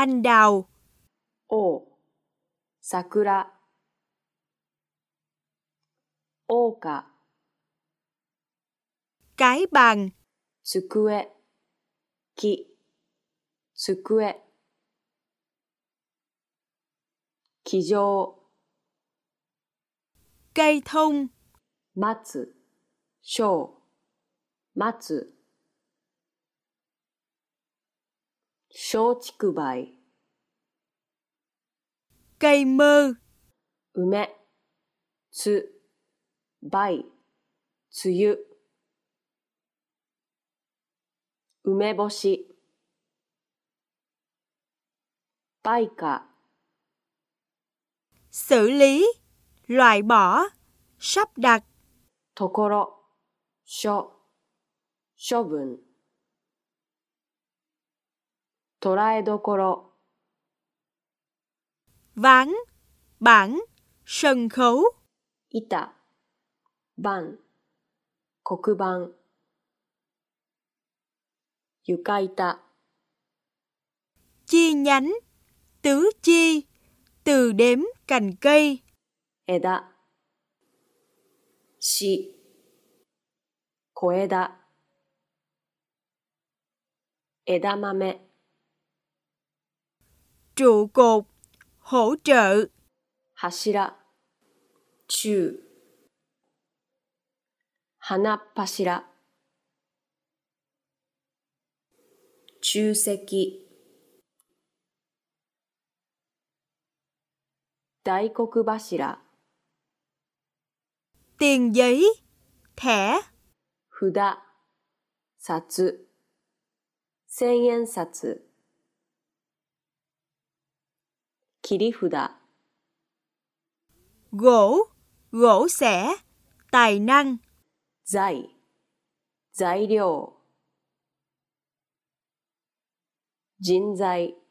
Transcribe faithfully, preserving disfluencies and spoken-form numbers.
anh đào. お、桜。おうか。 Cái bàn. 机。木。机。机上。 Cây thông. 松。小。松。松竹梅。 Cây mơ. 梅。つ。梅。つゆ。梅干し。梅花。 Xử lý, loại bỏ, sắp đặt. ところ。処。処分。捉えどころ。 Ván, bảng, sân khấu. 板。板。黒板。床板。 Chi nhánh, tứ chi, từ đếm cành cây. 枝。し。小枝。枝豆。 Trụ cột, hỗ trợ. 柱。柱。花っ柱。柱石。大黒柱。 Tiền giấy, thẻ. 札。札。千円札。切り札。 Gỗ, gỗ xẻ, tài năng. 材。材料。人材。